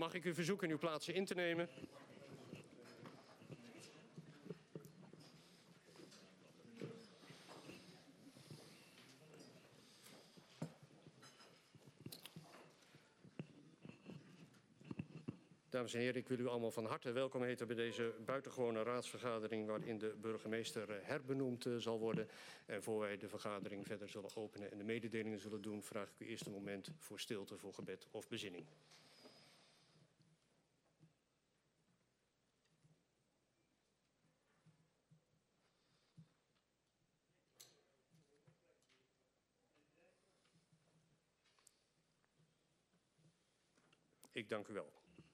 Mag ik u verzoeken uw plaatsen in te nemen? Dames en heren, ik wil u allemaal van harte welkom heten bij deze buitengewone raadsvergadering waarin de burgemeester herbenoemd zal worden. En voor wij de vergadering verder zullen openen en de mededelingen zullen doen, vraag ik u eerst een moment voor stilte, voor gebed of bezinning. Ik dank u wel.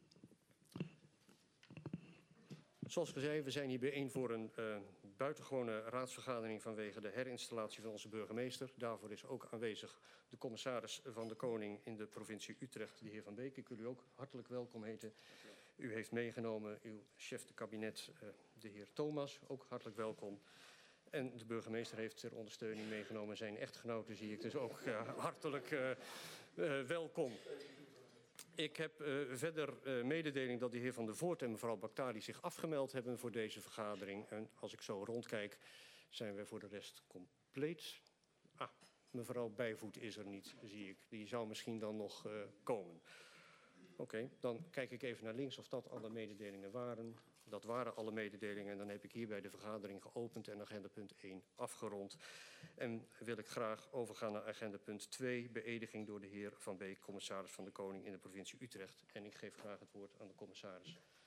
Zoals gezegd, we zijn hier bijeen voor een buitengewone raadsvergadering vanwege de herinstallatie van onze burgemeester. Daarvoor is ook aanwezig de commissaris van de Koning in de provincie Utrecht, de heer Van Beek. Ik wil u ook hartelijk welkom heten. U heeft meegenomen uw chef de kabinet, de heer Thomas, ook hartelijk welkom. En de burgemeester heeft ter ondersteuning meegenomen zijn echtgenote, zie ik, dus ook hartelijk welkom. Ik heb verder mededeling dat de heer Van der Voort en mevrouw Bakhtari zich afgemeld hebben voor deze vergadering. En als ik zo rondkijk, zijn we voor de rest compleet. Mevrouw Bijvoet is er niet, zie ik. Die zou misschien dan nog komen. Oké, dan kijk ik even naar links of dat alle mededelingen waren. Dat waren alle mededelingen en dan heb ik hierbij de vergadering geopend en agenda punt 1 afgerond. En wil ik graag overgaan naar agenda punt 2, beëdiging door de heer Van Beek, commissaris van de Koning in de provincie Utrecht. En ik geef graag het woord aan de commissaris